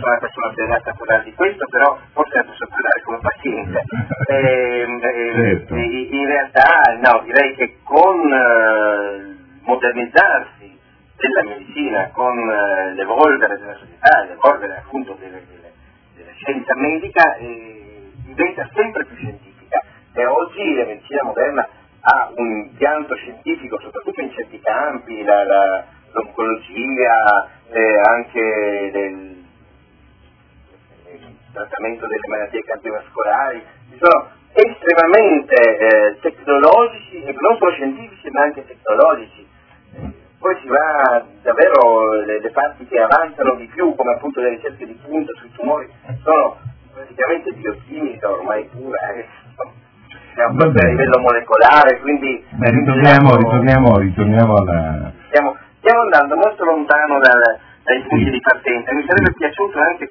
sono una persona obbligata a parlare di questo, però forse la posso parlare come paziente. Certo. In realtà no, direi che con modernizzarsi della medicina, con l'evolvere della società, l'evolvere appunto della scienza medica, diventa sempre più scientifica, e oggi la medicina moderna ha un impianto scientifico soprattutto in certi campi, l'oncologia, anche il trattamento delle malattie cardiovascolari, sono estremamente tecnologici, e non solo scientifici ma anche tecnologici. Poi si va davvero, le parti che avanzano di più, come appunto le ricerche di punta sui tumori, sono praticamente biochimica ormai pura, siamo a livello molecolare, quindi... ritorniamo alla... Stiamo andando molto lontano dai punti di partenza. Mi sarebbe piaciuto anche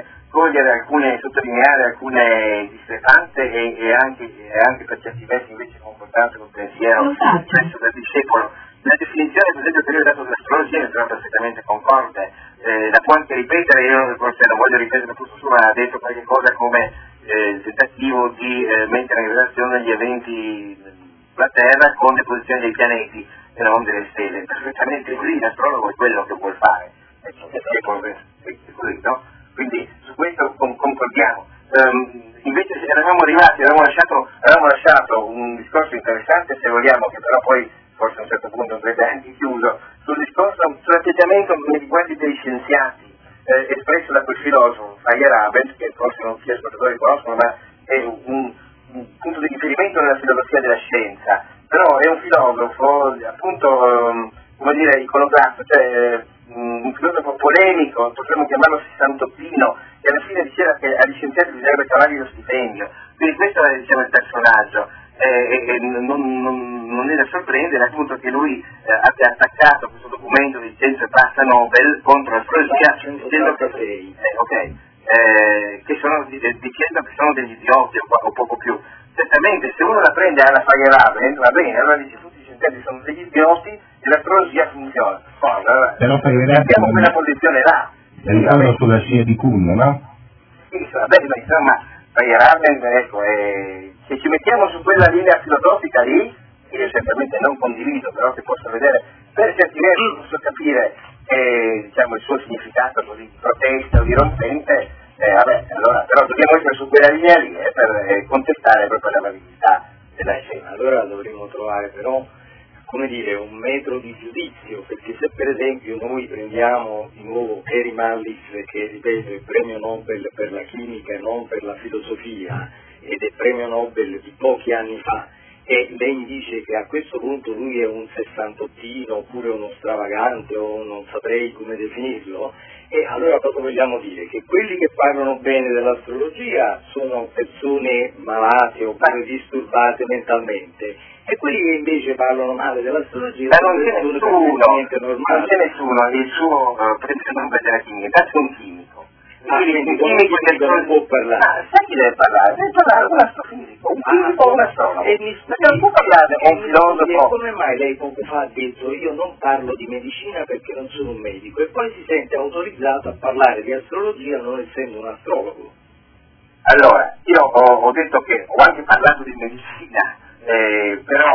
sottolineare alcune discrepanze e anche per certi versi invece confortante col pensiero espresso dal discepolo. La definizione, per esempio, che io ho dato dell'astrologia mi trovo perfettamente concorde, la può anche ripetere, io forse non voglio ripetere tutto su, ma ha detto qualche cosa come il tentativo di mettere in relazione gli eventi sulla Terra con le posizioni dei pianeti e non delle stelle. Perfettamente così, l'astrologo è quello che vuol fare, è così, no? Quindi su questo concordiamo. Invece avevamo lasciato un discorso interessante, se vogliamo, che però poi forse a un certo punto andrebbe anche chiuso, sull'atteggiamento nei riguardi degli scienziati, espresso da quel filosofo Feyerabend, che forse non tutti gli ascoltatori conoscono, ma è un punto di riferimento nella filosofia della scienza, però è un filosofo appunto iconoclasto, cioè un filosofo polemico, potremmo chiamarlo sessantottino, che alla fine diceva che agli scienziati bisognerebbe cavargli lo stipendio. Quindi questo è, il personaggio. Non è da sorprendere appunto che lui abbia attaccato questo documento di Scienza e Pasta Nobel contro l'astrologia, dicendo che sono dicendo che sono degli idioti o poco più. Certamente se uno la prende alla Feyerabend va bene, allora dice tutti i scienziati sono degli idioti e l'astrologia funziona. Poi però abbiamo quella posizione là. Ritorno sulla scia di Kuhn, no? Sì, vabbè, ma insomma Feyerabend, ecco, se ci mettiamo su quella linea filosofica lì, che io certamente non condivido, però che posso vedere, per certi versi posso capire il suo significato così di protesta o dirompente, allora però dobbiamo essere su quella linea lì per contestare proprio la validità della scena. Allora dovremmo trovare però, come dire, un metro di giudizio, perché se per esempio noi prendiamo di nuovo Kerry Mullis, che ripeto è premio Nobel per la chimica e non per la filosofia, ed è premio Nobel di pochi anni fa, e lei dice che a questo punto lui è un sessantottino oppure uno stravagante o non saprei come definirlo, e allora cosa vogliamo dire? Che quelli che parlano bene dell'astrologia sono persone malate oppure disturbate mentalmente, e quelli che invece parlano male dell'astrologia sono persone perfettamente normali. Non c'è nessuno, il suo premio Nobel della chimica, è un chimico. Quindi un chimico non può parlare. Sai chi deve parlare? Deve parlare un astrofisico, un chimico o un astronomo. Non può parlare con un filosofo. Come mai lei poco fa ha detto io non parlo di medicina perché non sono un medico, e poi si sente autorizzato a parlare di astrologia non essendo un astrologo? Allora, io ho detto che ho anche parlato di medicina, però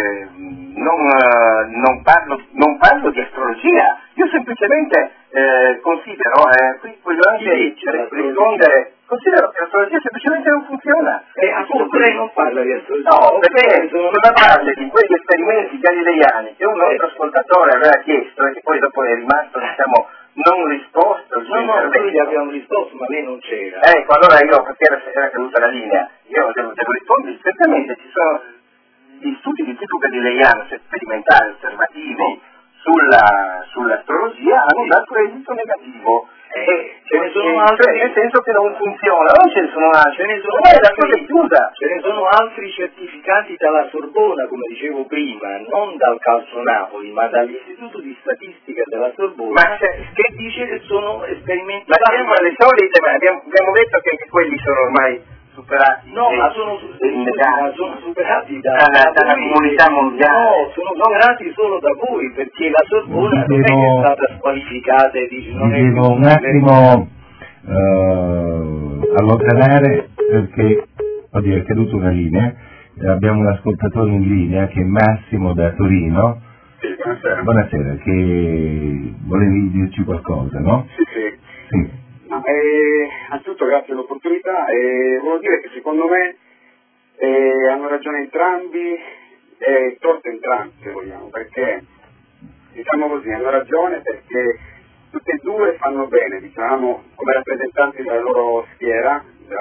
non parlo di astrologia, io semplicemente considero, qui voglio anche rispondere, considero che l'astrologia semplicemente non funziona. Appunto lei non parla di astrologia. No, perché sulla base di quegli esperimenti galileiani che un nostro ascoltatore aveva chiesto e che poi dopo è rimasto, non risposto. Noi gli abbiamo risposto, ma lei non c'era. Ecco, allora io, perché era caduta la linea, io devo rispondere, certamente ci sono gli studi di tipo galileiano, sperimentali, osservativi, sull'astrologia hanno dato esito negativo. Ce ne sono altri, nel senso che non funziona, non ce ne sono altri, la cosa è chiusa. Ce ne sono altri certificati dalla Sorbona, come dicevo prima, non dal Calcio Napoli, ma dall'Istituto di Statistica della Sorbona, che dice che sono esperimenti. Ma siamo alle solite, ma abbiamo detto che anche quelli sono ormai superati. No, ma sono superati dalla comunità mondiale. No, sono superati solo da voi, perché la Sorbona non è che è stata squalificata e dice non è un attimo, allontanare perché oddio è caduta una linea, abbiamo un ascoltatore in linea che è Massimo da Torino. Sì, buonasera. Buonasera, che volevi dirci qualcosa, no? Sì. Anzitutto grazie dell'opportunità e volevo dire che secondo me hanno ragione entrambi e torto entrambi, se vogliamo, perché diciamo così, hanno ragione perché tutte e due fanno bene, diciamo, come rappresentanti della loro sfera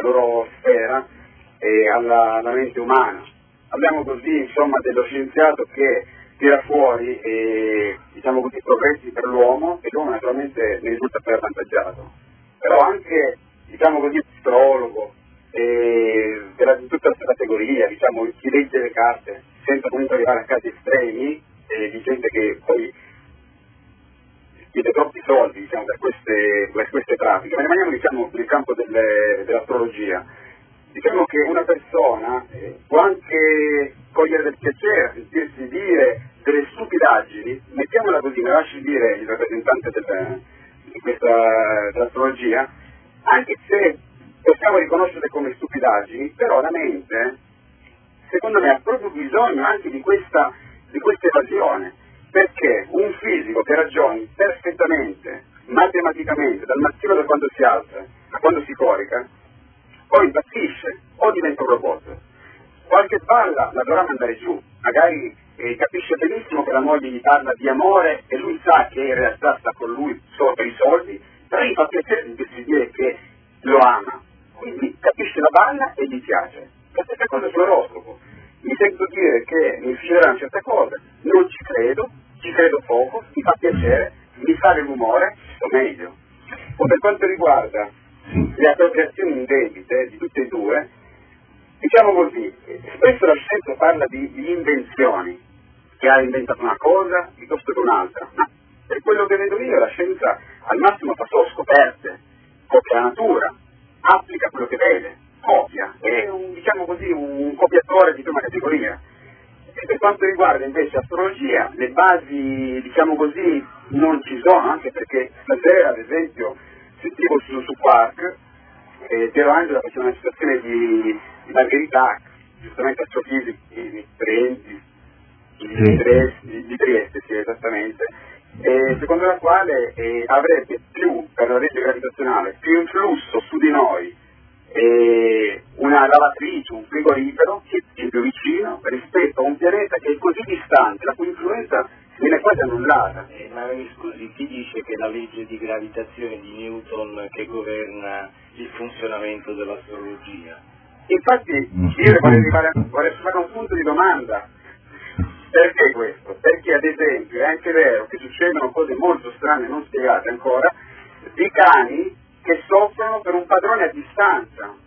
e alla mente umana. Abbiamo così, insomma, dello scienziato che tira fuori diciamo così, progressi per l'uomo e l'uomo naturalmente ne risulta poi avvantaggiato. Però anche, diciamo così, l'astrologo di tutta questa categoria, diciamo, chi legge le carte senza comunque arrivare a casi estremi di gente che poi chiede troppi soldi, diciamo, per queste pratiche. Ma rimaniamo, diciamo, nel campo dell'astrologia. Diciamo che una persona può anche cogliere del piacere, sentirsi dire delle stupidaggini, mettiamola così, me lasci dire il rappresentante dell'astrologia, anche se possiamo riconoscerle come stupidaggini, però la mente, secondo me, ha proprio bisogno anche di questa evasione, perché un fisico che ragioni perfettamente, matematicamente, dal mattino da quando si alza a quando si corica, poi impazzisce o diventa un robot. Qualche palla la dovrà mandare giù, magari capisce benissimo che la moglie gli parla di amore e lui sa che in realtà sta con lui solo per i soldi, però gli fa piacere sentirsi dire che lo ama, quindi capisce la balla e gli piace. La stessa cosa sull'oroscopo, mi sento dire che mi influiranno certe cose, non ci credo poco, mi fa piacere, mi sale l'umore, o meglio. O per quanto riguarda le appropriazioni indebite di tutte e due, diciamo così, spesso la scienza parla di invenzioni, che ha inventato una cosa piuttosto che un'altra, ma per quello che vedo io la scienza al massimo fa solo scoperte, copia la natura, applica quello che vede, copia, è diciamo così, un copiatore di prima categoria. E per quanto riguarda invece astrologia, le basi, diciamo così, non ci sono, anche perché stasera, ad esempio, sentivo su Quark, Piero Angela faceva una citazione di Margherita, giustamente astrofisica di Trieste, sì, esattamente, secondo la quale avrebbe più, per la legge gravitazionale, più influsso su di noi una lavatrice, un frigorifero, che è più vicino rispetto a un pianeta che è così distante, la cui influenza viene quasi annullata. Ma mi scusi, chi dice che è la legge di gravitazione di Newton che governa il funzionamento dell'astrologia? Infatti io vorrei fare un punto di domanda. Perché questo? Perché ad esempio è anche vero che succedono cose molto strane, non spiegate ancora, di cani che soffrono per un padrone a distanza.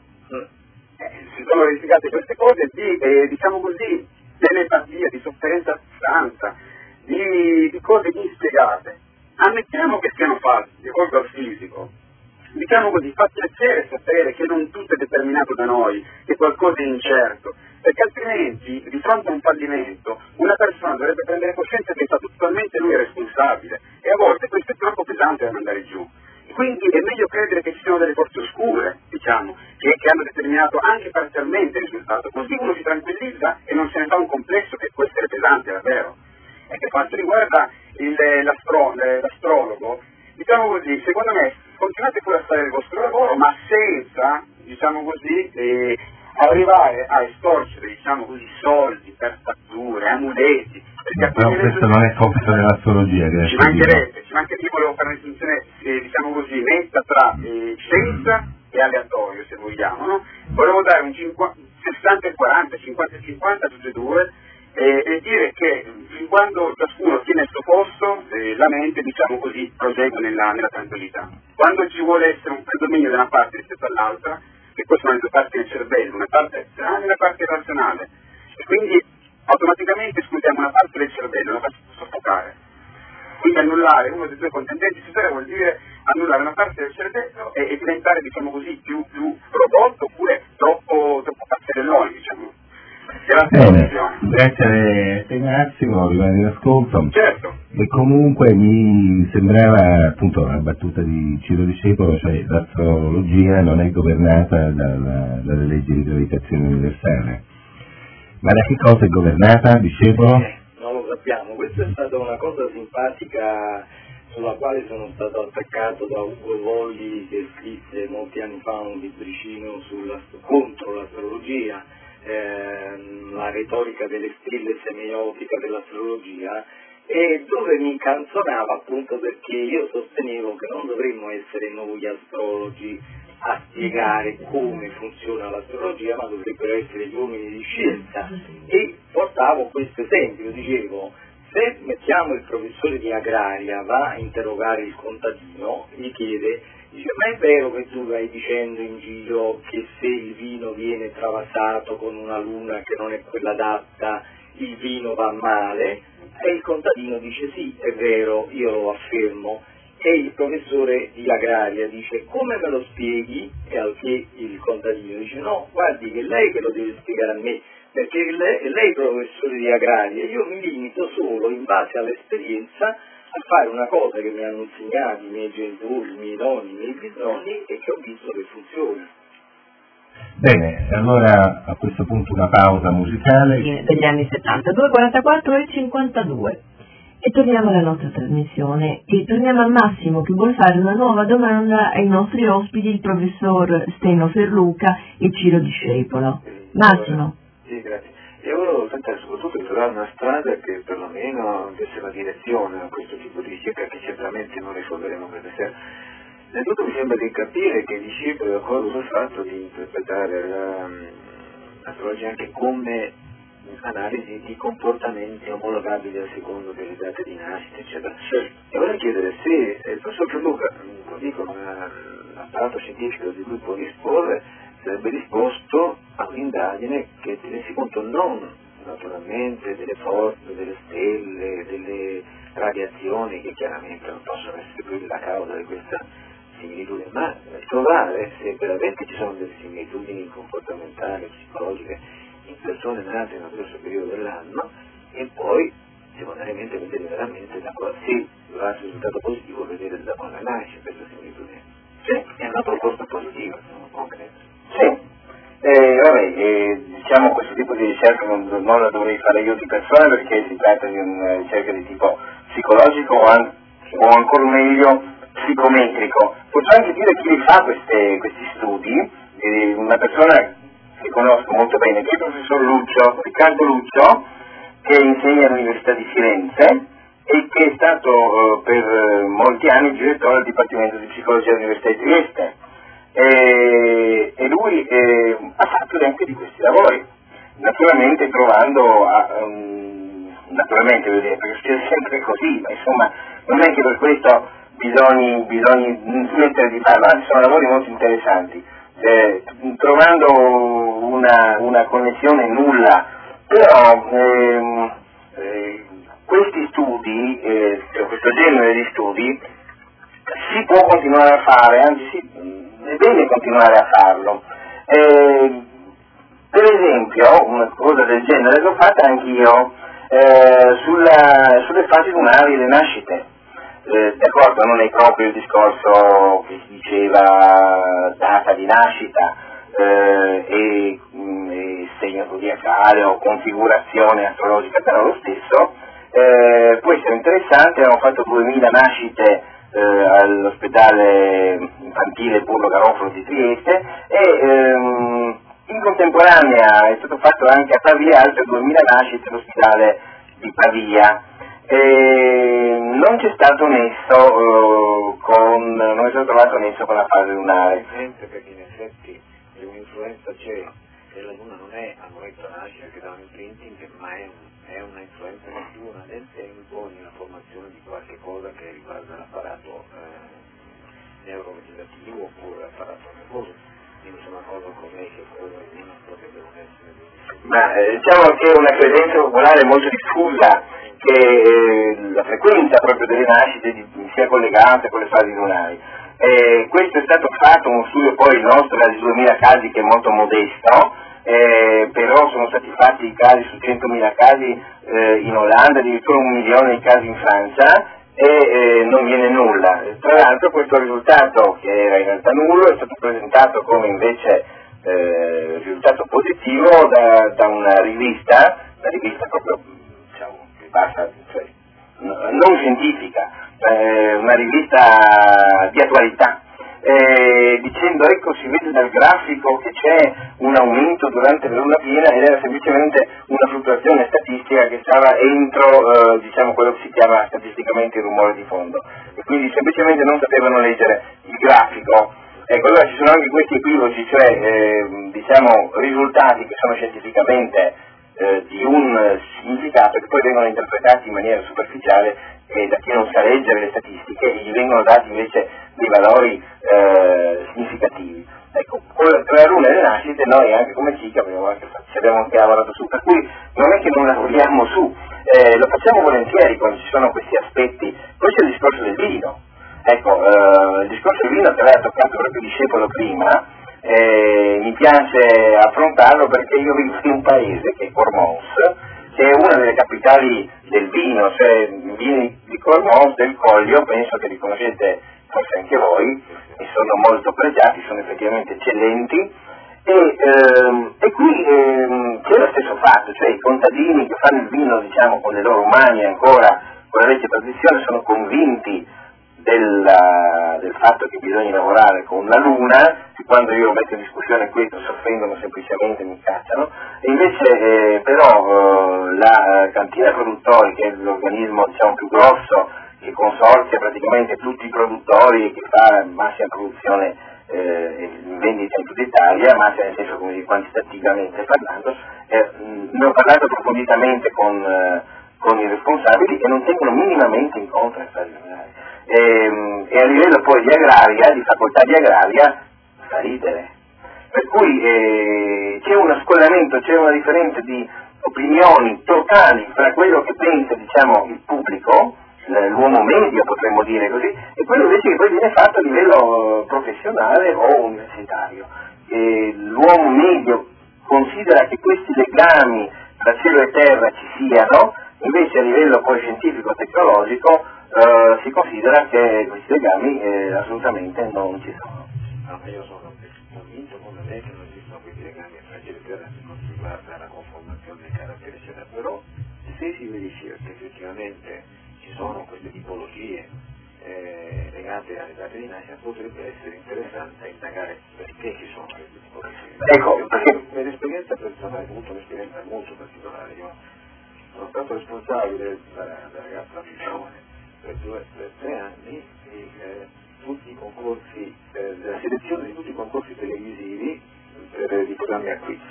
Si sono verificate queste cose di, diciamo così, telepatia, di sofferenza a distanza, di cose inspiegate. Ammettiamo che siano false, di colpo al fisico. Diciamo così, fa piacere sapere che non tutto è determinato da noi, che qualcosa è incerto, perché altrimenti, di fronte a un fallimento, una persona dovrebbe prendere coscienza che è stato totalmente lui responsabile, e a volte questo è troppo pesante da mandare giù. Quindi è meglio credere che ci siano delle forze oscure, diciamo, che hanno determinato anche parzialmente il risultato, così uno si tranquillizza e non se ne fa un complesso che può essere pesante davvero. E per quanto riguarda l'astrologo, diciamo così, secondo me continuate pure a fare il vostro lavoro, ma senza, diciamo così, arrivare a estorcere, diciamo così, soldi per fatture, amuleti. Però questo non è compito dell'astrologia. Ci mancherebbe, io volevo fare una distinzione, diciamo così, netta tra scienza e aleatorio, se vogliamo, no? Volevo dare un 60 e 40, 50 e 50 tutte e due, e dire che fin quando ciascuno tiene il suo posto, la mente, diciamo così, prosegue nella tranquillità. Quando ci vuole essere un predominio da una parte rispetto all'altra, che poi sono le due parti del cervello, una parte razionale e una parte irrazionale, e quindi automaticamente escludiamo una parte del cervello, la facciamo soffocare. Quindi annullare uno dei due contendenti superiori vuol dire annullare una parte del cervello e diventare, diciamo così, più robot oppure troppo pazzerelloni, diciamo. Bene, grazie a te Massimo, rimani in ascolto. Certo. E comunque mi sembrava appunto la battuta di Ciro Discepolo, cioè l'astrologia non è governata dalle leggi di gravitazione universale. Ma da che cosa è governata, Discepolo? Non lo sappiamo, questa è stata una cosa simpatica sulla quale sono stato attaccato da Ugo Volli, che scrisse molti anni fa un libricino contro l'astrologia, la retorica delle stelle semiotica dell'astrologia, e dove mi canzonava appunto perché io sostenevo che non dovremmo essere noi astrologi a spiegare come funziona l'astrologia, ma dovrebbero essere gli uomini di scienza, e portavo questo esempio, dicevo, se mettiamo il professore di agraria va a interrogare il contadino, gli chiede, dice, ma è vero che tu vai dicendo in giro che se il vino viene travasato con una luna che non è quella adatta, il vino va male? E il contadino dice sì, è vero, io lo affermo. E il professore di agraria dice, come me lo spieghi? E al che il contadino dice, no, guardi che lei che lo deve spiegare a me, perché lei professore di agraria, io mi limito solo in base all'esperienza a fare una cosa che mi hanno insegnato i miei genitori, i miei nonni, i miei bisnonni, e che ho visto che funziona. Bene, allora a questo punto una pausa musicale. Degli anni 70, 2:44 e 52. E torniamo alla nostra trasmissione e torniamo a Massimo che vuole fare una nuova domanda ai nostri ospiti, il professor Steno Ferluca e Ciro Discepolo. Massimo. Sì, grazie. Io volevo tentare soprattutto di trovare una strada che perlomeno desse una direzione a questo tipo di ricerca che certamente non risolveremo questa sera. Innanzitutto mi sembra di capire che i discepoli sono d'accordo sul fatto di interpretare l'astrologia anche come analisi di comportamenti omologabili a secondo delle date di nascita, eccetera. E vorrei chiedere se il professor Ferluca, così con l'apparato scientifico di cui può disporre, sarebbe disposto a un'indagine che tenesse conto non naturalmente delle forze, delle stelle, delle radiazioni che chiaramente non possono essere quelle la causa di questa similitudine, ma trovare se veramente ci sono delle similitudini comportamentali, psicologiche in persone nate nello stesso periodo dell'anno, e poi secondariamente vedere veramente da cosa, se durante il risultato positivo, vedere da cosa nasce questa similitudine. Sì, è una proposta positiva, sono concreta. Sì, diciamo questo tipo di ricerca non la dovrei fare io di persona, perché si tratta di una ricerca di tipo psicologico o ancora meglio psicometrico. Posso anche dire chi li fa questi studi, una persona che conosco molto bene, che è il professor Riccardo Luccio, che insegna all'Università di Firenze e che è stato per molti anni direttore del Dipartimento di Psicologia dell'Università di Trieste. E lui ha fatto anche di questi lavori, naturalmente trovando, naturalmente perché succede sempre così, ma insomma non è che per questo bisogna smettere di farlo, anzi sono lavori molto interessanti, trovando una connessione nulla, però questi studi, questo genere di studi si può continuare a fare, anzi è bene continuare a farlo. Per esempio, una cosa del genere l'ho fatta anch'io sulle fasi lunari delle nascite. D'accordo, non è proprio il discorso che si diceva data di nascita e segno zodiacale o configurazione astrologica, però lo stesso può essere interessante. Abbiamo fatto 2000 nascite all'ospedale infantile Burlo Garofalo di Trieste e in contemporanea è stato fatto anche a Pavia altre 2000 nascite all'ospedale di Pavia. Non c'è stato nesso non è stato trovato nesso con la fase lunare. Perché in effetti un'influenza c'è e la luna non è al momento della nascita che dà un imprinting, ma è una influenza che dura nel tempo nella formazione di qualche cosa che riguarda l'apparato neurovegetativo oppure l'apparato nervoso. Quindi c'è una cosa come che quello e che devono essere. Ma diciamo che è una credenza popolare molto diffusa che la frequenza proprio delle nascite sia collegata con le fasi lunari. Questo è stato fatto, uno studio poi il nostro, di 2000 casi, che è molto modesto, però sono stati fatti i casi su 100.000 casi in Olanda, addirittura 1 milione di casi in Francia, e non viene nulla. Tra l'altro questo risultato, che era in realtà nullo, è stato presentato come invece risultato positivo da una rivista proprio, diciamo, che passa, cioè, non scientifica, una rivista di attualità, dicendo ecco, si vede dal grafico che c'è un aumento durante la luna piena, ed era semplicemente una fluttuazione statistica che stava entro diciamo quello che si chiama statisticamente il rumore di fondo, e quindi semplicemente non sapevano leggere il grafico. Ecco, allora ci sono anche questi equivoci, cioè diciamo risultati che sono scientificamente di un significato, che poi vengono interpretati in maniera superficiale da chi non sa leggere le statistiche, e gli vengono dati invece dei valori significativi. Ecco, tra la luna e le nascite noi anche come CICA ci abbiamo anche lavorato su, per cui non è che non lavoriamo su, lo facciamo volentieri quando ci sono questi aspetti. Poi c'è il discorso del vino. Ecco, il discorso del vino che lei ha toccato proprio Discepolo prima, mi piace affrontarlo perché io vivo in un paese che è Cormons, che è una delle capitali del vino, cioè i vini di Cormons, del Collio, penso che li conoscete forse anche voi, e sono molto pregiati, sono effettivamente eccellenti, e qui c'è lo stesso fatto, cioè i contadini che fanno il vino, diciamo, con le loro mani ancora, con la vecchia tradizione, sono convinti del fatto che bisogna lavorare con la luna, e quando io metto in discussione questo si offendono, semplicemente mi cacciano, e invece però la cantina produttori, che è l'organismo, diciamo, più grosso, che consorzia praticamente tutti i produttori e che fa massima produzione in vendita in tutta Italia, massima nel senso, come dire, quantitativamente parlando, ne ho parlato approfonditamente con i responsabili, e non tengono minimamente in conto le fasi lunari. E a livello poi di agraria, di facoltà di agraria, fa ridere. Per cui c'è uno scollamento, c'è una differenza di opinioni totali fra quello che pensa, diciamo, il pubblico, l'uomo medio potremmo dire così, e quello invece che poi viene fatto a livello professionale o universitario. L'uomo medio considera che questi legami tra cielo e terra ci siano, invece a livello poi scientifico-tecnologico si considera che questi legami assolutamente non ci sono. No, io sono convinto come lei che non esistono questi legami tra cielo e terra per quanto riguarda la conformazione dei caratteri eccetera, però se si verifica che effettivamente ci sono queste tipologie legate alle date di nascita, potrebbe essere interessante indagare perché ci sono queste tipologie. Ecco, perché per esperienza personale, ho avuto un'esperienza molto particolare. Io sono stato responsabile da ragazza più giovane per 3 anni di tutti i concorsi, della selezione di tutti i concorsi televisivi di programmi a quiz.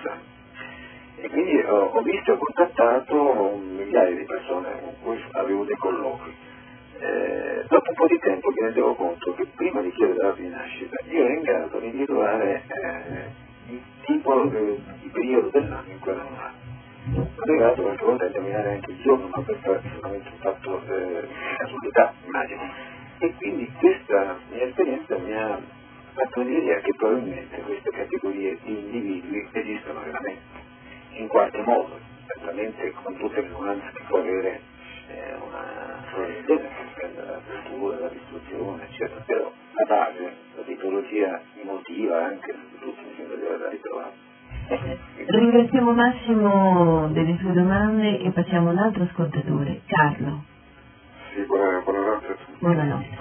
E quindi ho visto e ho contattato migliaia di persone con cui avevo dei colloqui. Dopo un po' di tempo mi rendevo conto che prima di chiedere la data di nascita io ero in grado di individuare il tipo di periodo dell'anno in cui era nato. Sono arrivato qualche volta a esaminare anche il giorno, ma per fare solamente un fatto di casualità, immagino. E quindi questa mia esperienza mi ha fatto l'idea che probabilmente queste categorie di individui esistono veramente, in qualche modo, certamente con tutte le nuanze che può avere una formazione che prende la cultura, la istruzione, eccetera, però la base, la tipologia emotiva anche, tutto mi sembra di averla ritrovata. Ringraziamo Massimo delle sue domande e passiamo a un altro ascoltatore, Carlo. Sì, buonanotte a tutti. Buonanotte.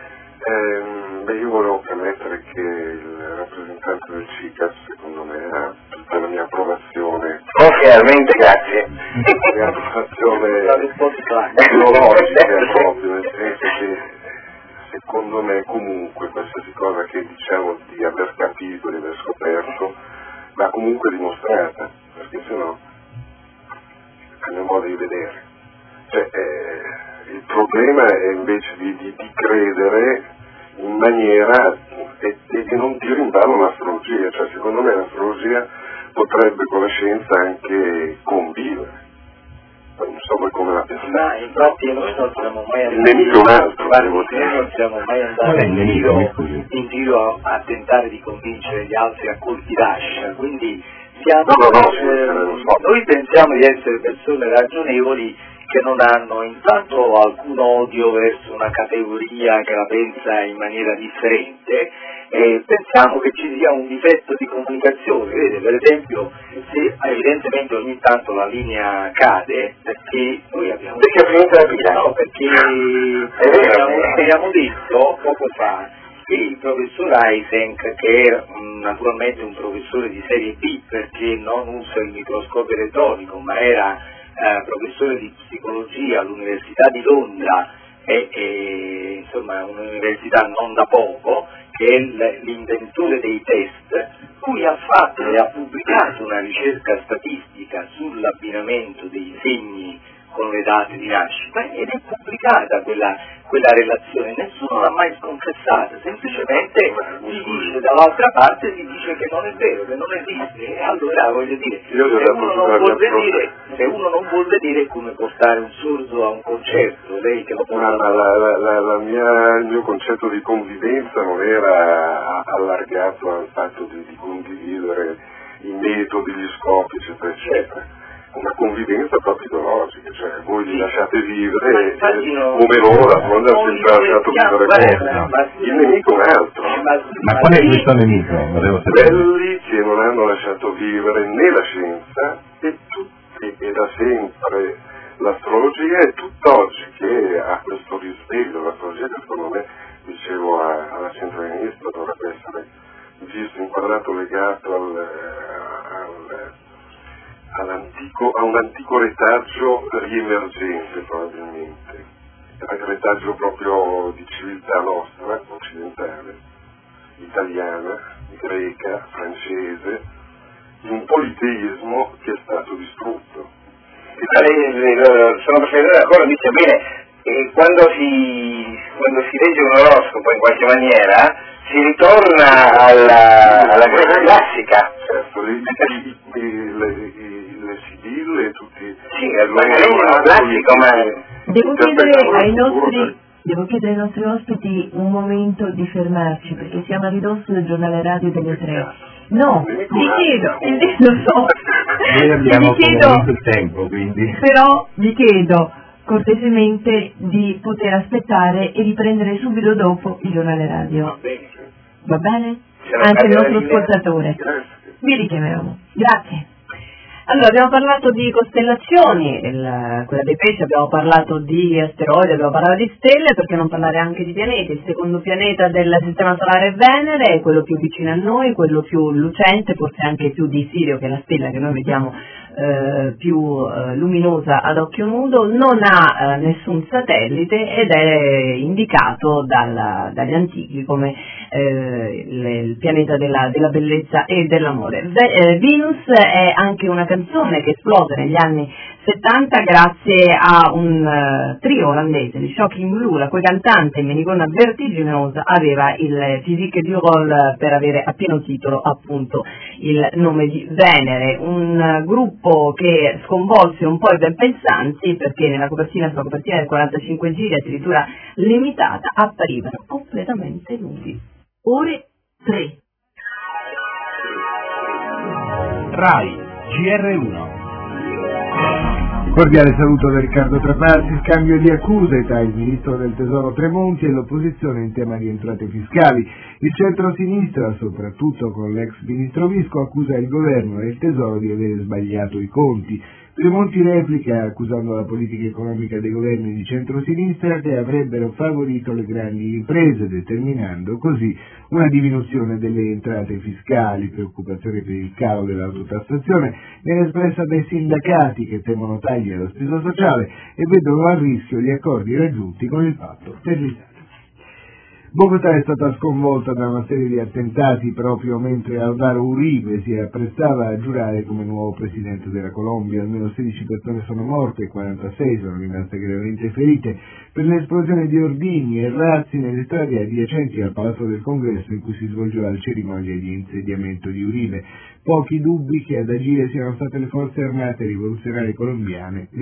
Io volevo permettere che il rappresentante del CICAS, secondo me, ha tutta la mia approvazione. Confidentemente, grazie. La mia approvazione La risposta è ovvio, nel senso che secondo me comunque qualsiasi cosa che diciamo di aver capito, di aver scoperto, va comunque dimostrata, perché sennò hanno modo di vedere. Cioè, il problema è invece di credere in maniera e di non dire in vano l'astrologia, cioè secondo me l'astrologia potrebbe con la scienza anche convivere. Non so voi come la pensate. Ma infatti noi non siamo mai Il nemico è un altro, devo dire. Noi non siamo mai andati in giro a tentare di convincere gli altri a colpi d'ascia, quindi noi pensiamo di essere persone ragionevoli che non hanno intanto alcun odio verso una categoria che la pensa in maniera differente, e pensiamo che ci sia un difetto di comunicazione. Vedete, per esempio, se evidentemente ogni tanto la linea cade perché noi abbiamo abbiamo detto poco fa che il professor Eysenck, che era naturalmente un professore di serie B perché non usa il microscopio elettronico, ma era professore di psicologia all'Università di Londra, e insomma un'università non da poco, che è l'inventore dei test, lui ha fatto e ha pubblicato una ricerca statistica sull'abbinamento dei segni con le date di nascita, ed è pubblicata quella relazione, nessuno l'ha mai sconfessata, semplicemente si dice dall'altra parte, si dice che non è vero, che non esiste, e allora voglio dire, se uno non vuol vedere è come portare un sordo a un concerto, lei che lo può... Il mio concetto di convivenza non era allargato al fatto di condividere i metodi, gli scopi, eccetera, eccetera. Una convivenza proprio ideologica, cioè voi li lasciate vivere come loro la sponda ha sempre lasciato vivere cosa. Il nemico è un altro. Ma qual è questo nemico? Quelli che non hanno lasciato vivere né la scienza e da sempre l'astrologia, e tutt'oggi che ha questo risveglio, l'astrologia che secondo me, dicevo alla centro-sinistra, dovrebbe essere visto, inquadrato, legato a un antico retaggio riemergente probabilmente, un retaggio proprio di civiltà nostra, occidentale, italiana, greca, francese, di un politeismo che è stato distrutto. Sono perfettamente d'accordo, dice bene, quando si legge un oroscopo in qualche maniera si ritorna alla Grecia classica. Certo, le sibille e tutti... Sì, il magnesimo classico, ma... Devo chiedere ai nostri ospiti un momento di fermarci, perché siamo a ridosso del giornale radio delle 3. No, vi chiedo, lo so, noi abbiamo comunque il tempo, quindi... Però vi chiedo cortesemente di poter aspettare e riprendere subito dopo il giornale radio. Va bene? Anche il nostro ascoltatore. Vi richiamiamo. Grazie. Allora, abbiamo parlato di costellazioni, quella dei pesci, abbiamo parlato di asteroidi, abbiamo parlato di stelle, perché non parlare anche di pianeti? Il secondo pianeta del Sistema Solare è Venere, è quello più vicino a noi, quello più lucente, forse anche più di Sirio, che è la stella che noi vediamo più luminosa ad occhio nudo, non ha nessun satellite ed è indicato dagli antichi come il pianeta della bellezza e dell'amore. Venus è anche una canzone che esplode negli anni 70 grazie a un trio olandese, di Shocking Blue, la cui cantante, minigonna vertiginosa, aveva il physique du rôle per avere a pieno titolo appunto il nome di Venere, un gruppo che sconvolse un po' i ben pensanti, perché sulla copertina del 45 giri, addirittura limitata, apparivano completamente nudi. Ore 3. RAI GR1. Cordiale saluto da Riccardo Traparsi. Scambio di accuse tra il ministro del Tesoro Tremonti e l'opposizione in tema di entrate fiscali. Il centro-sinistra, soprattutto con l'ex ministro Visco, accusa il governo e il Tesoro di avere sbagliato i conti. Tremonti replica accusando la politica economica dei governi di centro-sinistra che avrebbero favorito le grandi imprese, determinando così una diminuzione delle entrate fiscali. Preoccupazione per il calo dell'autotassazione viene espressa dai sindacati che temono tagli alla spesa sociale e vedono a rischio gli accordi raggiunti con il Patto per l'Italia. Bogotà è stata sconvolta da una serie di attentati proprio mentre Álvaro Uribe si apprestava a giurare come nuovo presidente della Colombia. Almeno 16 persone sono morte e 46 sono rimaste gravemente ferite per l'esplosione di ordigni e razzi nelle strade adiacenti al Palazzo del Congresso in cui si svolgeva la cerimonia di insediamento di Uribe. Pochi dubbi che ad agire siano state le forze armate rivoluzionarie colombiane, le FARC.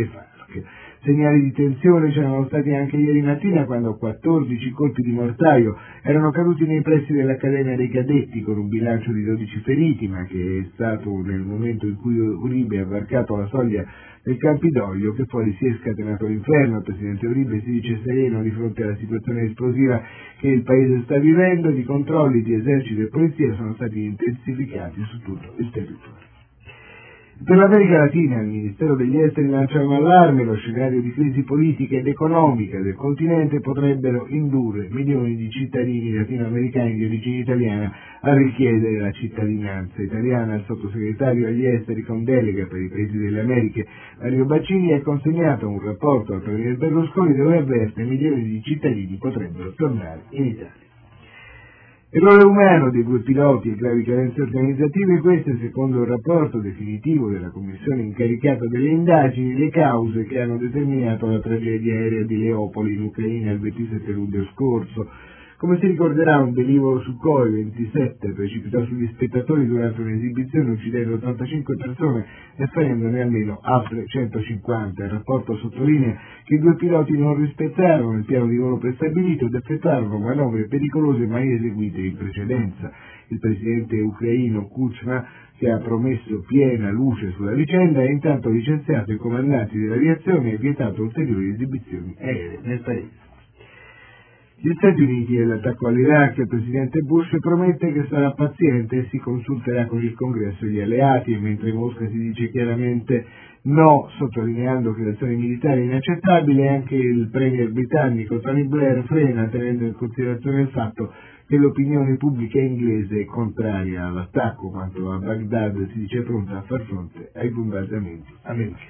York. Segnali di tensione c'erano stati anche ieri mattina quando 14 colpi di mortaio erano caduti nei pressi dell'Accademia dei Cadetti con un bilancio di 12 feriti, ma che è stato nel momento in cui Uribe ha varcato la soglia del Campidoglio che poi si è scatenato l'inferno. Il presidente Uribe si dice sereno di fronte alla situazione esplosiva che il paese sta vivendo. I controlli di esercito e polizia sono stati intensificati su tutto il territorio. Per l'America Latina il Ministero degli Esteri lancia un allarme: lo scenario di crisi politica ed economica del continente potrebbero indurre milioni di cittadini latinoamericani di origine italiana a richiedere la cittadinanza italiana. Il sottosegretario agli esteri con delega per i paesi delle Americhe, Mario Baccini, ha consegnato un rapporto al premier Berlusconi dove avverte milioni di cittadini potrebbero tornare in Italia. Errore umano dei 2 piloti e gravi carenze organizzative, queste secondo il rapporto definitivo della commissione incaricata delle indagini, le cause che hanno determinato la tragedia aerea di Leopoli in Ucraina il 27 luglio scorso. Come si ricorderà, un velivolo Sukhoi 27 precipitò sugli spettatori durante un'esibizione uccidendo 85 persone e ferendone almeno altre 150. Il rapporto sottolinea che i 2 piloti non rispettarono il piano di volo prestabilito ed effettuarono manovre pericolose mai eseguite in precedenza. Il presidente ucraino Kuchma, che ha promesso piena luce sulla vicenda, ha intanto licenziato i comandanti dell'aviazione e vietato ulteriori esibizioni aeree nel paese. Gli Stati Uniti e l'attacco all'Iraq, il presidente Bush promette che sarà paziente e si consulterà con il Congresso e gli alleati, mentre Mosca si dice chiaramente no, sottolineando che l'azione militare è inaccettabile. Anche il premier britannico Tony Blair frena, tenendo in considerazione il fatto che l'opinione pubblica inglese è contraria all'attacco, quanto a Baghdad si dice pronta a far fronte ai bombardamenti americani.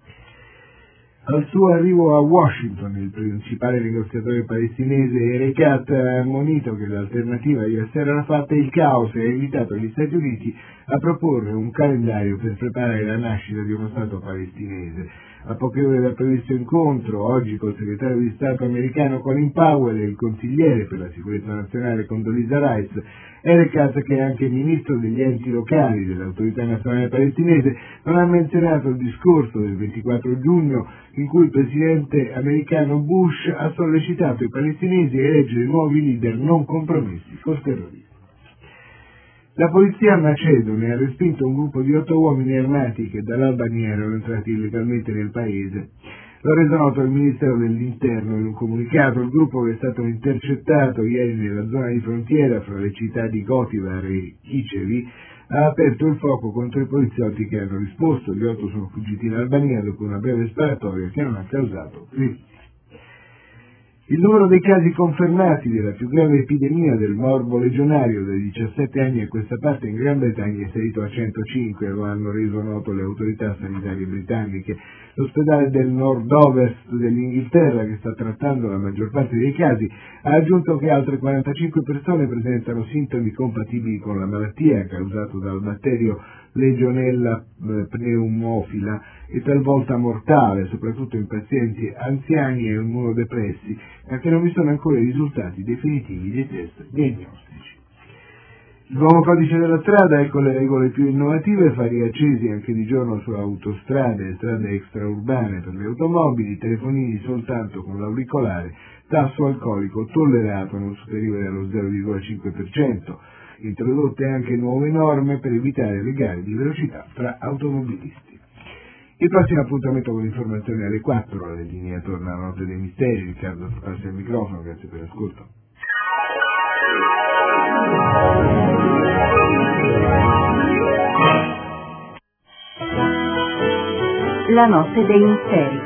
Al suo arrivo a Washington, il principale negoziatore palestinese Erekat ha ammonito che l'alternativa a Yasser Arafat è il caos e ha invitato gli Stati Uniti a proporre un calendario per preparare la nascita di uno Stato palestinese. A poche ore dal previsto incontro, oggi col segretario di Stato americano Colin Powell e il consigliere per la sicurezza nazionale Condoleezza Rice, Erekat, che è anche ministro degli enti locali dell'autorità nazionale palestinese, non ha menzionato il discorso del 24 giugno in cui il presidente americano Bush ha sollecitato i palestinesi a eleggere nuovi leader non compromessi col terrorismo. La polizia macedone ha respinto un gruppo di 8 uomini armati che dall'Albania erano entrati illegalmente nel paese. Lo ha reso noto il Ministero dell'Interno in un comunicato. Il gruppo, che è stato intercettato ieri nella zona di frontiera fra le città di Gotivar e Kicevi, ha aperto il fuoco contro i poliziotti che hanno risposto. Gli 8 sono fuggiti in Albania dopo una breve sparatoria che non ha causato feriti. Il numero dei casi confermati della più grave epidemia del morbo legionario dai 17 anni a questa parte in Gran Bretagna è salito a 105, lo hanno reso noto le autorità sanitarie britanniche. L'ospedale del nord-ovest dell'Inghilterra, che sta trattando la maggior parte dei casi, ha aggiunto che altre 45 persone presentano sintomi compatibili con la malattia causato dal batterio Legionella pneumofila e talvolta mortale, soprattutto in pazienti anziani e immunodepressi, ma che non vi sono ancora i risultati definitivi dei test diagnostici. Il nuovo codice della strada è con le regole più innovative: fari accesi anche di giorno su autostrade e strade extraurbane per le automobili, telefonini soltanto con l'auricolare, tasso alcolico tollerato non superiore allo 0,5%. Introdotte anche nuove norme per evitare le gare di velocità tra automobilisti. Il prossimo appuntamento con l'informazione alle 4, le linee torna alla Notte dei Misteri. Riccardo Tropassi al microfono, grazie per l'ascolto. La Notte dei Misteri.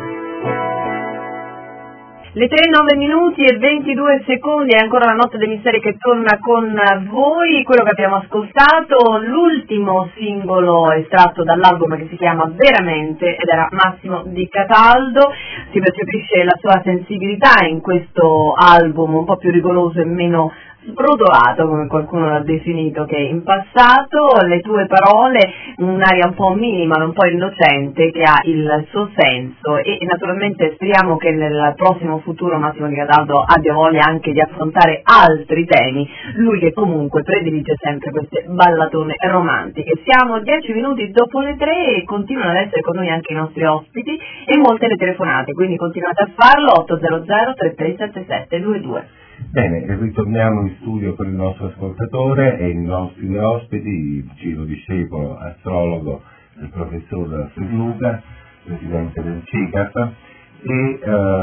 Le 3:09 e 22 secondi, è ancora la Notte dei Misteri che torna con voi. Quello che abbiamo ascoltato, l'ultimo singolo estratto dall'album che si chiama Veramente ed era Massimo Di Cataldo. Si percepisce la sua sensibilità in questo album un po' più rigoroso e meno sbrodolato, come qualcuno l'ha definito, che in passato le tue parole, un'aria un po' minima, un po' innocente, che ha il suo senso, e naturalmente speriamo che nel prossimo futuro Massimo Di Cataldo abbia voglia anche di affrontare altri temi, lui che comunque predilige sempre queste ballatone romantiche. Siamo 10 minuti dopo le 3 e continuano ad essere con noi anche i nostri ospiti e molte le telefonate, quindi continuate a farlo. 800 3377 22. Bene, ritorniamo in studio con il nostro ascoltatore e i nostri due ospiti, Ciro Discepolo, astrologo, il professor Ferluca, presidente del CICAP, e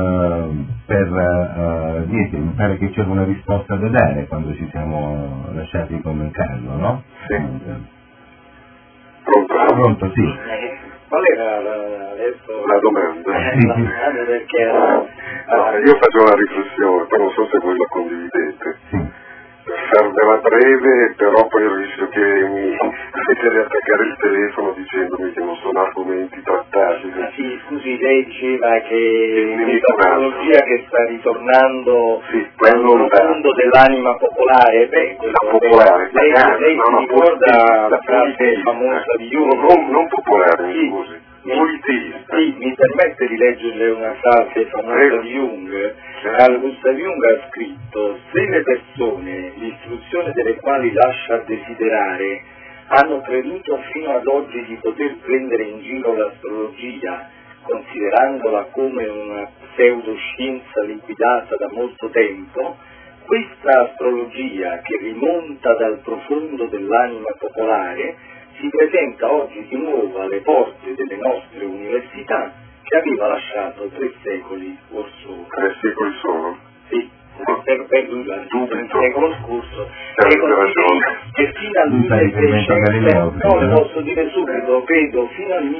niente, mi pare che c'era una risposta da dare quando ci siamo lasciati con il caso, no? Sì. Pronto? Sì. Qual era adesso la domanda? La domanda perché io facevo una riflessione, però non so se voi la condividete. Sì. Serveva breve, però poi il rischio che mi fece riattaccare il telefono dicendomi che non sono argomenti trattati. Sì, scusi, lei diceva che questa tecnologia che sta ritornando nel mondo dell'anima popolare, la popolare, lei si ricorda la frase famosa di Jung? Non popolare, scusi. Sì, mi permette di leggerle una frase famosa di Jung. Carl Gustav Jung ha scritto: se le persone, l'istruzione delle quali lascia a desiderare, hanno creduto fino ad oggi di poter prendere in giro l'astrologia, considerandola come una pseudoscienza liquidata da molto tempo, questa astrologia, che rimonta dal profondo dell'anima popolare, si presenta oggi di nuovo alle porte delle nostre università, che aveva lasciato 3 secoli or sono. 3 secoli sono? Sì, per il secolo scorso. E così che fino al 1600, no, le posso dire subito, credo fino al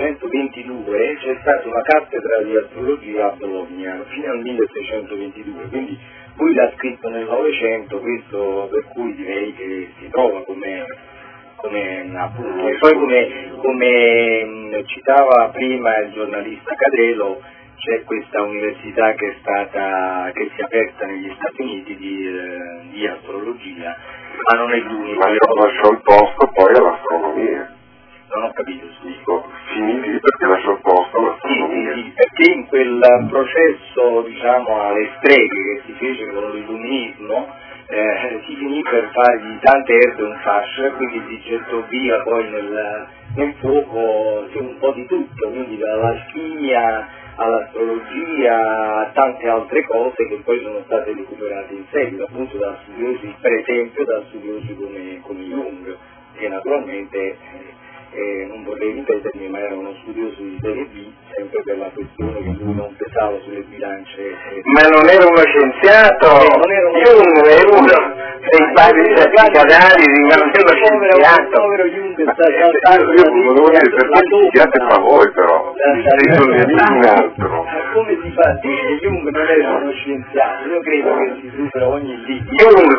1622 c'è stata una cattedra di astrologia a Bologna, fino al 1622, quindi lui l'ha scritto nel Novecento, questo per cui direi che si trova come appunto. E poi come citava prima il giornalista Cadelo, c'è questa università che si è aperta negli Stati Uniti di astrologia, ma non è l'unica. Ma io lascio il posto poi all'astronomia. Non ho capito, scusi. Finiti perché lascio il posto all'astronomia. Sì, perché in quel processo, diciamo, alle streghe che si fece con l'illuminismo, si finì per fargli tante erbe un fascio, quindi si gettò via poi nel fuoco un po' di tutto, quindi dall'alchimia all'astrologia a tante altre cose che poi sono state recuperate in seguito, appunto da studiosi, per esempio da studiosi come Jung, che naturalmente non vorrei ripetermi, ma era uno studioso di serie B, sempre per la questione che lui non pesava sulle bilance. Ma non era uno scienziato? Jung è uno dei padri certificatari, ma non è uno scienziato. Povero Jung sta saltando io volevo dire perché scienziate fa voi però, un altro. Ma come si fa a dire che Jung non era uno scienziato? Io credo che si supera ogni limite.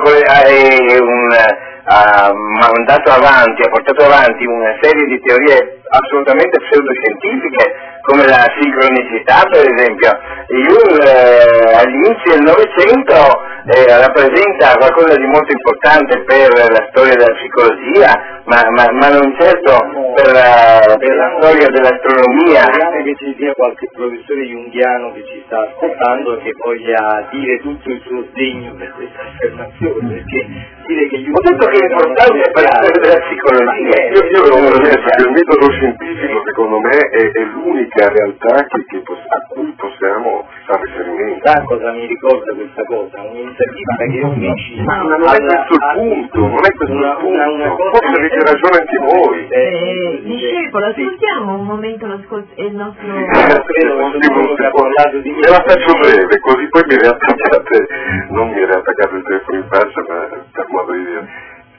Jung ha portato avanti una serie di teorie assolutamente pseudoscientifiche, come la sincronicità per esempio. Jung all'inizio del Novecento rappresenta qualcosa di molto importante per la storia della psicologia, ma non certo per la storia dell'astronomia. Speriamo che ci sia qualche professore junghiano che ci sta ascoltando e che voglia dire tutto il suo sdegno per questa affermazione, perché dire che Jung... Ho detto che è importante per la storia della psicologia. Io volevo dire che il metodo scientifico secondo me è l'unica realtà a cui possiamo fare riferimento. Sa cosa mi ricorda questa cosa? Un'intervista che io feci. Ma non è questo il punto, non è questo il punto. Forse avete ragione anche voi. Discepolo, ascoltiamo un momento il nostro... Me la faccio breve, così poi non mi riattaccate il telefono in faccia, ma per modo di dire.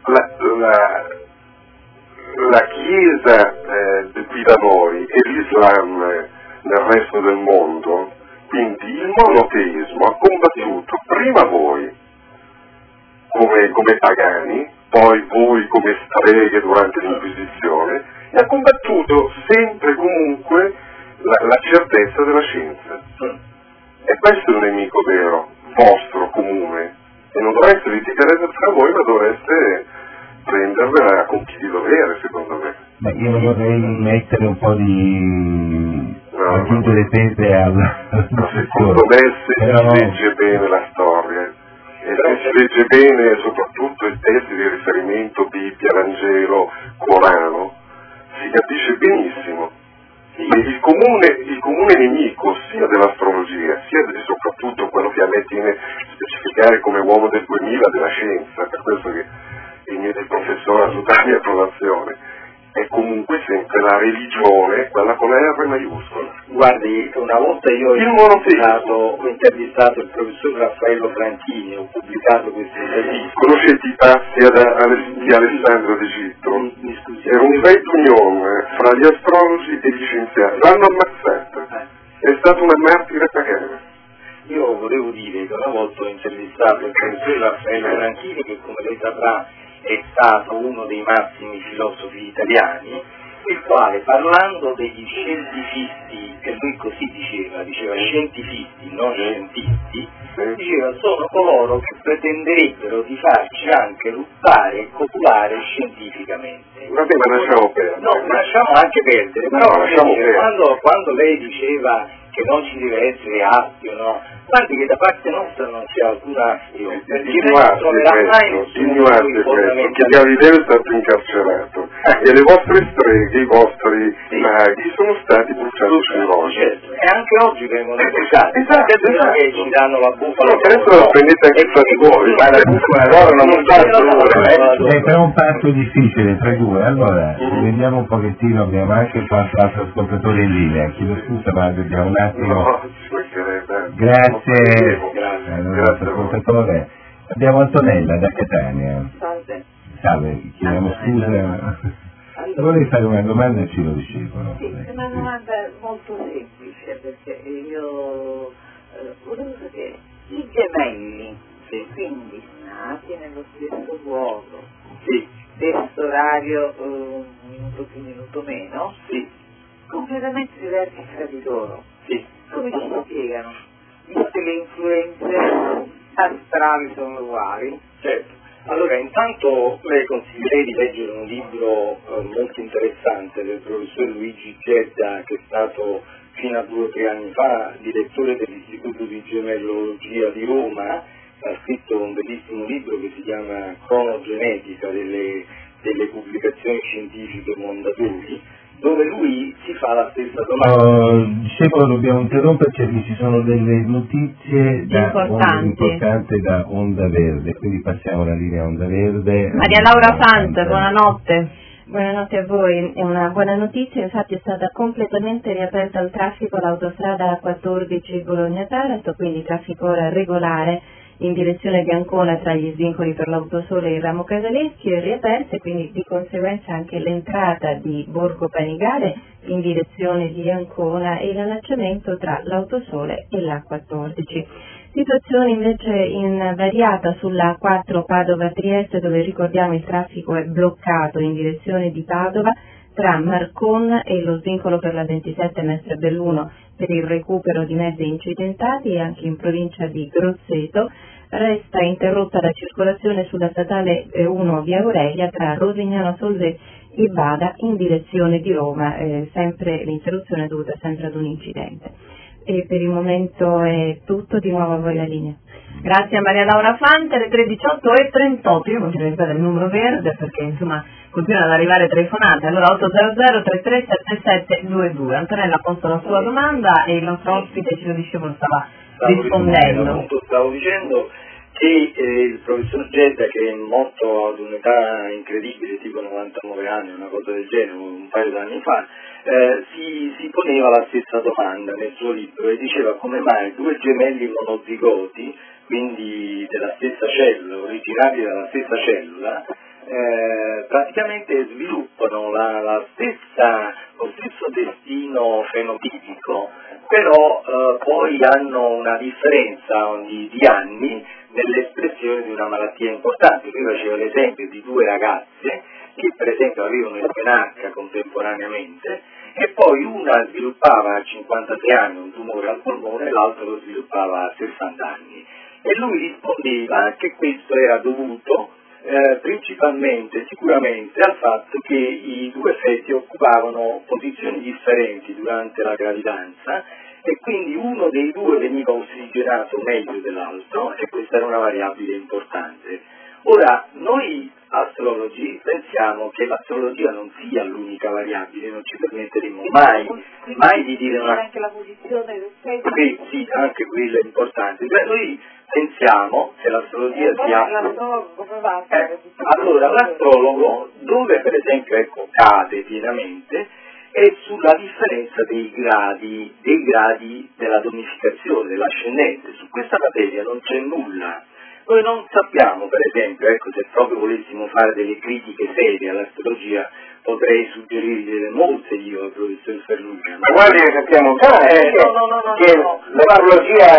La Chiesa qui da noi e l'Islam nel resto del mondo, quindi il monoteismo ha combattuto prima voi come pagani, poi voi come streghe durante l'Inquisizione, e ha combattuto sempre comunque la certezza della scienza. E questo è un nemico vero, vostro, comune, e non dovreste litigare serve a compiti di dovere, secondo me. Beh, io vorrei mettere un po' di aggiungere pepe alla secondo me se si legge bene la storia e se si legge bene soprattutto i testi di riferimento, Bibbia, Vangelo, Corano, si capisce benissimo il comune nemico sia dell'astrologia sia soprattutto quello che a me tiene specificare come uomo del 2000 della scienza, per questo che il mio professore ha tutta la mia approvazione, è comunque sempre la religione, quella con la R maiuscola. Guardi, una volta io ho intervistato il professor Raffaello Franchini, ho pubblicato queste interviste. Conoscete i passi di Alessandro d'Egitto? Era un bel union fra gli astrologi e gli scienziati, l'hanno ammazzata, è stata una martire pagana. Io volevo dire che una volta ho intervistato il professor Raffaello Franchini, che come lei saprà è stato uno dei massimi filosofi italiani, il quale parlando degli scientifisti, che lui così diceva scientifisti, non scientisti, diceva sono coloro che pretenderebbero di farci anche ruttare e copulare scientificamente. Vabbè, ma lasciamo perdere. No, lasciamo anche perdere, però quando lei diceva che non ci deve essere astio, no? Guardi che da parte nostra non c'è alcun astio, perché non troverà mai nessuno che Galileo è stato incarcerato e le vostre streghe, i vostri maghi sono stati bruciati sui roghi. Certo. E anche oggi vengono bruciati, che ci danno la bufala. Adesso la prendete anche fra di voi, ma la bufala allora non è per un passo difficile tra i due, allora vediamo un pochettino, abbiamo anche qualche altro ascoltatore in linea, chiedo scusa ma abbiamo un attimo. Grazie al nostro ascoltatore. Abbiamo Antonella da Catania. Salve, chiediamo scusa. Vorrei fare una domanda e ci lo discepolo. Sì, una domanda molto semplice, perché io volevo sapere, i gemelli, quindi nati nello stesso luogo, stesso orario, minuto più, minuto meno, completamente diversi tra di loro, come ci spiegano? Visto che le influenze astrali sono uguali? Certo. Allora, intanto le consiglierei di leggere un libro molto interessante del professor Luigi Gedda, che è stato fino a 2 o 3 anni fa direttore dell'Istituto di Gemellologia di Roma. Ha scritto un bellissimo libro che si chiama Cronogenetica delle pubblicazioni scientifiche Mondadori, dove lui si fa la stessa domanda. Discepolo, dobbiamo interromperci perché ci sono delle notizie importanti da Onda Verde, quindi passiamo la linea Onda Verde. Maria Laura Fant, buonanotte. Buonanotte a voi, è una buona notizia, infatti è stata completamente riaperta al traffico l'autostrada A14 Bologna-Taranto, quindi traffico ora regolare in direzione di Ancona tra gli svincoli per l'Autosole e il Ramo Casaleschi è riaperta e quindi di conseguenza anche l'entrata di Borgo Panigale in direzione di Ancona e l'allacciamento tra l'Autosole e l'A14. Situazione invece invariata sulla A4 Padova-Trieste, dove ricordiamo il traffico è bloccato in direzione di Padova tra Marcon e lo svincolo per la 27 Mestre Belluno per il recupero di mezzi incidentati, e anche in provincia di Grosseto resta interrotta la circolazione sulla statale 1 via Aurelia tra Rosignano Solvay e Bada in direzione di Roma, sempre l'interruzione è dovuta sempre ad un incidente. E per il momento è tutto, di nuovo a voi la linea. Grazie a Maria Laura Fante, alle 3:18:38, io continuo a ripetere il numero verde perché insomma continuano ad arrivare telefonate, allora 800 337722. Antonella ha posto la sua domanda e il nostro ospite ci lo diceva, stava rispondendo. Stavo dicendo che il professor Gedda, che è morto ad un'età incredibile, tipo 99 anni, una cosa del genere, un paio d'anni fa, si poneva la stessa domanda nel suo libro e diceva come mai 2 gemelli monozigoti, quindi della stessa cellula, originati dalla stessa cellula, praticamente sviluppano lo stesso destino fenotipico, però poi hanno una differenza di anni nell'espressione di una malattia importante. Lui faceva l'esempio di 2 ragazze che per esempio avevano il menarca contemporaneamente e poi una sviluppava a 53 anni un tumore al polmone e l'altra lo sviluppava a 60 anni. E lui rispondeva che questo era dovuto principalmente, sicuramente, al fatto che i due feti occupavano posizioni differenti durante la gravidanza e quindi uno dei due veniva ossigenato meglio dell'altro e questa era una variabile importante. Ora, noi astrologi pensiamo che l'astrologia non sia l'unica variabile, non ci permetteremo mai di dire una... anche la posizione del feto. Sì, anche quello è importante. Beh, noi pensiamo che l'astrologia sia... Allora, l'astrologo, dove per esempio cade pienamente, è sulla differenza dei gradi della donificazione, dell'ascendente. Su questa materia non c'è nulla. Noi non sappiamo, per esempio, se proprio volessimo fare delle critiche serie all'astrologia, potrei suggerire molte io al professor Ferrugia. Ma guardi, sappiamo che l'astrologia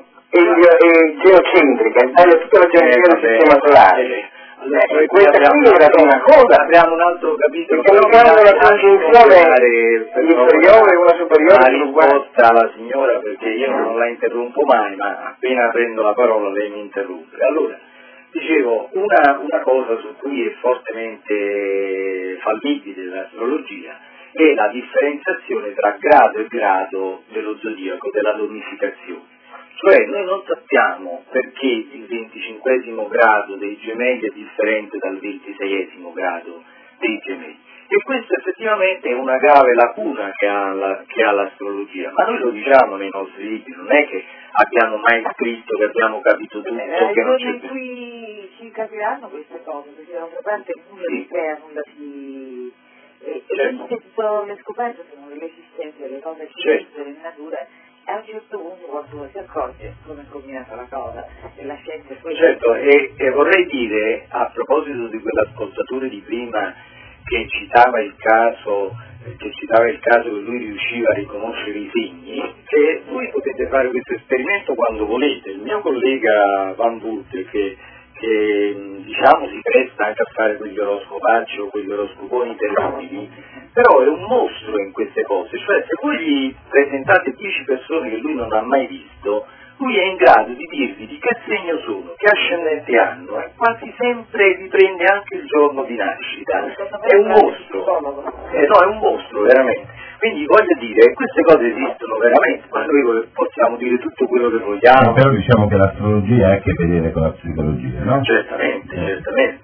è geocentrica, taglia tutta la geometria del sistema solare. Questa qui era una cosa, abbiamo un altro capitolo perché mancando la congiunzione inferiore e una superiore. La risposta alla signora, perché io non la interrompo mai, ma appena prendo la parola lei mi interrompe. Allora, dicevo, una cosa su cui è fortemente fallibile l'astrologia è la differenziazione tra grado e grado dello zodiaco, della donificazione. Cioè noi non sappiamo perché il 25° grado dei gemelli è differente dal 26° grado dei gemelli. E questo effettivamente è una grave lacuna che ha l'astrologia, ma noi lo diciamo nei nostri libri, non è che abbiamo mai scritto, che abbiamo capito tutto, che non c'è in cui si capiranno queste cose, perché d'altra parte nulla si crea, nulla si... E certo. Le scoperte sono dell'esistenza delle cose che esistono in natura. A un certo punto qualcuno si accorge come è combinata la cosa e la scienza è quella. Certo, e vorrei dire, a proposito di quell'ascoltatore di prima che citava il caso che lui riusciva a riconoscere i segni, che voi potete fare questo esperimento quando volete. Il mio collega Van Butte, che diciamo si presta anche a fare quegli oroscopacci o quegli oroscoponi terribili, però è un mostro in queste cose, cioè se voi gli presentate 10 persone che lui non ha mai visto, lui è in grado di dirvi di che segno sono, che ascendente hanno, e quasi sempre riprende anche il giorno di nascita. È un mostro, no, è un mostro veramente. Quindi voglio dire, queste cose esistono veramente, ma noi possiamo dire tutto quello che vogliamo. Però diciamo che l'astrologia ha a che vedere con la psicologia, no? Certamente.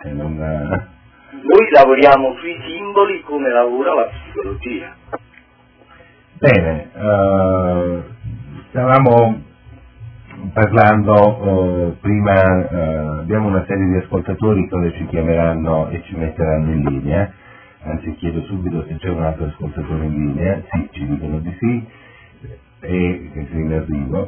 Noi lavoriamo sui simboli come lavora la psicologia. Bene, stavamo parlando prima, abbiamo una serie di ascoltatori che ora ci chiameranno e ci metteranno in linea. Anzi, chiedo subito se c'è un altro ascoltatore in linea. Sì, ci dicono di sì, e che sei in arrivo.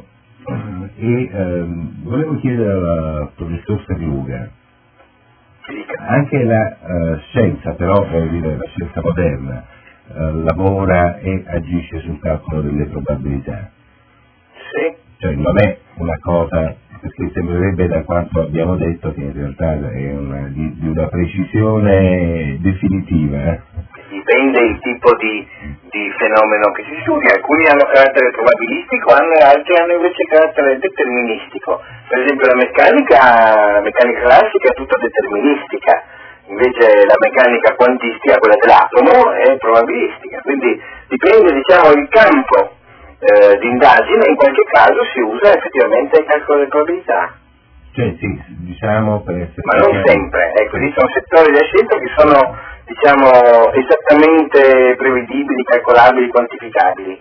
Volevo chiedere al professor Ferrugia, anche la scienza, però voglio dire la scienza moderna, lavora e agisce sul calcolo delle probabilità. Sì. Cioè non è una cosa, perché sembrerebbe da quanto abbiamo detto che in realtà è di una precisione definitiva. Dipende il tipo di fenomeno che si studia, alcuni hanno carattere probabilistico, altri hanno invece carattere deterministico. Per esempio la meccanica classica è tutta deterministica, invece la meccanica quantistica, quella dell'atomo, è probabilistica, quindi dipende il campo di indagine, in qualche caso si usa effettivamente il calcolo delle probabilità. Cioè sì, diciamo per essere... Ma non sempre, ci sono settori della scienza che sono esattamente prevedibili, calcolabili, quantificabili.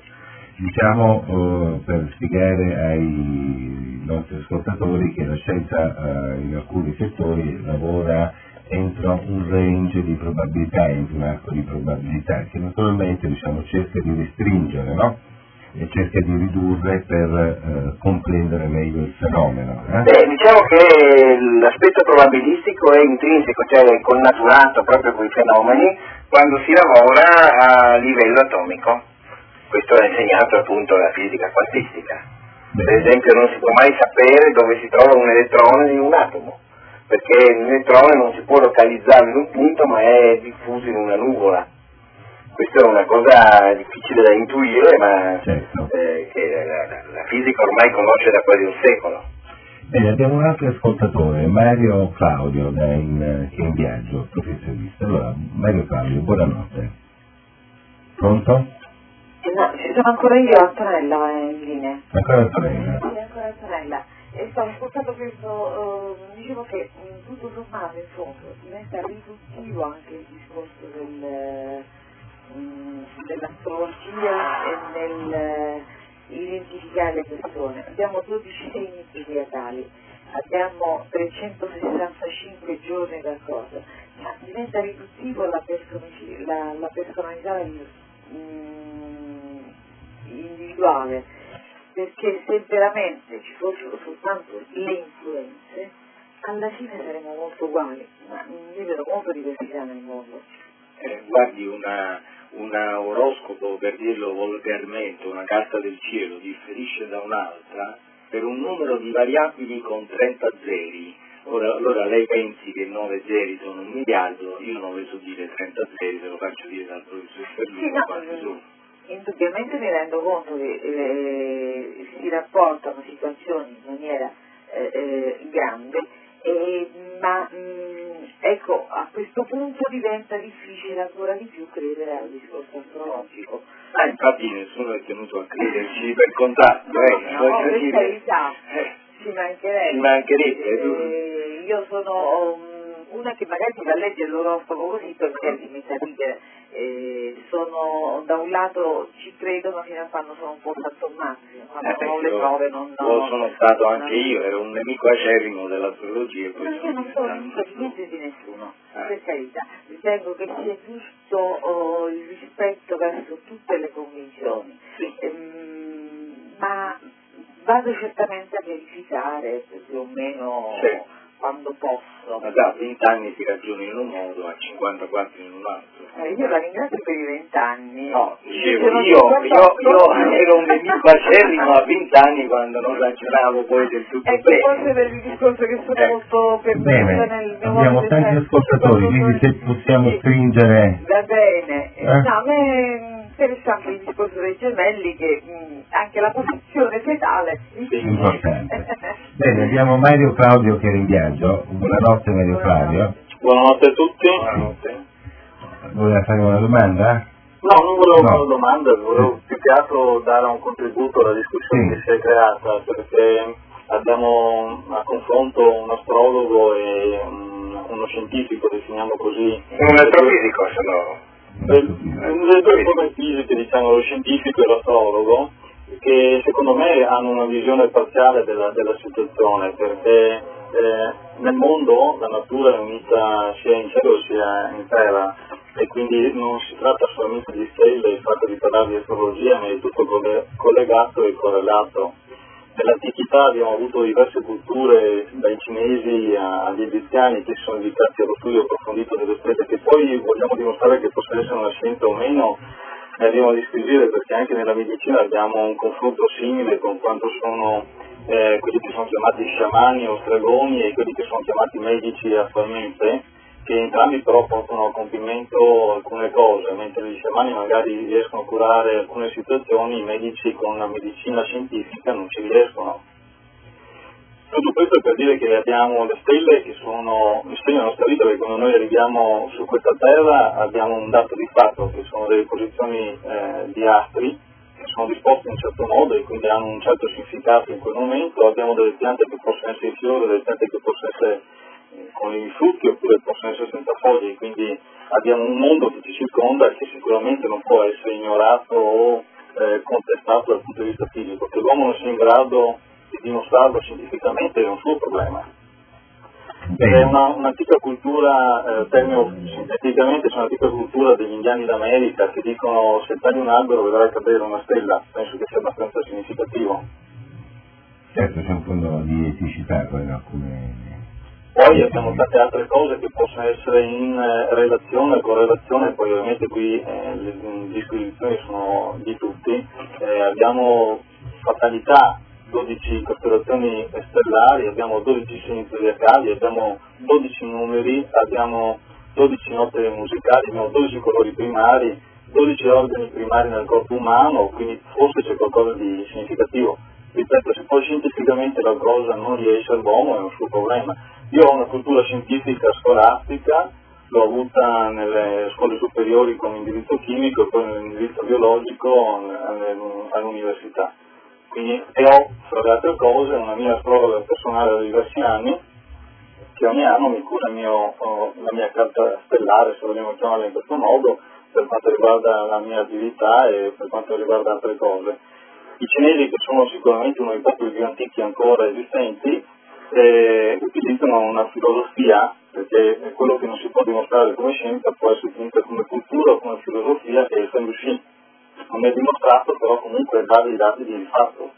Per spiegare ai nostri ascoltatori che la scienza in alcuni settori lavora entro un range di probabilità, entro un arco di probabilità, che naturalmente cerca di restringere, no? E cerca di ridurre per comprendere meglio il fenomeno. Diciamo che l'aspetto probabilistico è intrinseco, cioè è connaturato proprio con i fenomeni quando si lavora a livello atomico. Questo è insegnato appunto dalla fisica quantistica. Per esempio non si può mai sapere dove si trova un elettrone in un atomo, perché l'elettrone non si può localizzare in un punto ma è diffuso in una nuvola. Questa è una cosa difficile da intuire, ma certo. Che la fisica ormai conosce da quasi un secolo. Bene, abbiamo un altro ascoltatore, Mario Claudio, che è in viaggio, professionista. Allora, Mario Claudio, buonanotte. Pronto? No, ci sono ancora io, Antonella in linea. Ancora Antonella? Sì, ancora Antonella. E stavo ascoltando questo, dicevo che tutto sommato in fondo diventa riduttivo anche il discorso dell'astrologia e nel identificare le persone. Abbiamo 12 segni zodiacali, abbiamo 365 giorni da cosa, ma diventa riduttivo la personalità individuale, perché se veramente ci fossero soltanto le influenze, alla fine saremmo molto uguali, ma io vedo molta diversità nel mondo. Guardi, un oroscopo, per dirlo volgarmente, una carta del cielo differisce da un'altra per un numero di variabili con 30 zeri. Allora lei pensi che 9 zeri sono 1 miliardo, io non le so dire 30 zeri, se lo faccio dire dal professor Ferluco quanti sono. Indubbiamente mi rendo conto che si rapportano situazioni in maniera grande, ma ecco, a questo punto diventa difficile ancora di più credere al discorso astrologico. Infatti nessuno è tenuto a crederci per contratto, no, per carità, ci mancherebbe. Io sono una che magari va a leggere l'oroscopo così per magari mi sa ridere. Sono da un lato ci credo, ma fino a quando sono un po' santomazzi, quando non ho le prove non sono stato anche io, ero un nemico acerrimo dell'astrologia. Ma io non sono nemico di niente di nessuno, per carità, ritengo che sia giusto il rispetto verso tutte le convinzioni, ma vado certamente a verificare più o meno quando posso. Ma da 20 anni si ragiona in un modo, a 54 in un altro. Io la ringrazio per i 20 anni. No, dicevo, io ero un nemico acerrimo a 20 anni quando non ragionavo poi del tutto bene. Forse per il discorso che sono molto permessa nel mio abbiamo tanti ascoltatori, quindi se possiamo stringere... Va bene. No, a me è interessante il discorso dei gemelli, che anche la posizione fetale è importante. Bene, abbiamo Mario Claudio che era in viaggio. Buonanotte Mario Claudio. Buonanotte a tutti. Buonanotte. Voleva fare una domanda? No, non volevo fare una domanda, volevo più che altro dare un contributo alla discussione che si è creata, perché abbiamo a confronto un astrologo e uno scientifico, definiamo così. Un astrofisico, se no. Le due forme fisiche, diciamo, lo scientifico e l'astrologo, che secondo me hanno una visione parziale della situazione, perché nel mondo la natura è unita sia in cielo sia in terra, e quindi non si tratta solamente di stelle, il fatto di parlare di astrologia, ma è tutto collegato e correlato. Nell'antichità abbiamo avuto diverse culture, dai cinesi agli egiziani, che si sono dedicati allo studio approfondito delle stelle, che poi vogliamo dimostrare che possa essere una scienza o meno, ne abbiamo a disquisire, perché anche nella medicina abbiamo un confronto simile con quanto sono quelli che sono chiamati sciamani o stregoni e quelli che sono chiamati medici attualmente, che entrambi però portano a compimento alcune cose, mentre gli sciamani magari riescono a curare alcune situazioni, i medici con la medicina scientifica non ci riescono. Tutto questo per dire che abbiamo le stelle che sono il segno della nostra vita, perché quando noi arriviamo su questa terra abbiamo un dato di fatto, che sono delle posizioni di astri, che sono disposte in un certo modo e quindi hanno un certo significato in quel momento. Abbiamo delle piante che possono essere in fiore, delle piante che possono essere con i frutti oppure possono essere senza foglie, quindi abbiamo un mondo che ci circonda che sicuramente non può essere ignorato o contestato dal punto di vista fisico. Che l'uomo non sia in grado di dimostrarlo scientificamente è un suo problema. È un'antica cultura, sinteticamente c'è un'antica cultura degli indiani d'America che dicono: se tagli un albero vedrai cadere una stella. Penso che sia abbastanza significativo. Certo, c'è un fondo di eticità poi in alcune... Poi abbiamo tante altre cose che possono essere in relazione, correlazione, poi ovviamente qui le disquisizioni sono di tutti. Abbiamo fatalità, 12 costellazioni stellari, abbiamo 12 segni zodiacali, abbiamo 12 numeri, abbiamo 12 note musicali, abbiamo 12 colori primari, 12 organi primari nel corpo umano, quindi forse c'è qualcosa di significativo. ripeto, se poi scientificamente la cosa non riesce all'uomo è un suo problema. Io ho una cultura scientifica scolastica, l'ho avuta nelle scuole superiori con indirizzo chimico e poi nell'indirizzo biologico all'università. Quindi, e ho, fra le altre cose, una mia astrologa personale da diversi anni, che ogni anno mi cura la mia carta stellare, se vogliamo chiamarla in questo modo, per quanto riguarda la mia attività e per quanto riguarda altre cose. I cinesi, che sono sicuramente uno dei popoli più antichi ancora esistenti, utilizzano una filosofia, perché quello che non si può dimostrare come scienza può essere utilizzato come cultura o come filosofia, che è il Feng Shui. Non è dimostrato, però comunque dà dei dati di fatto.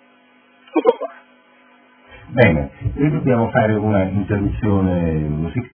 Tutto qua. Bene, noi dobbiamo fare una interruzione musicale.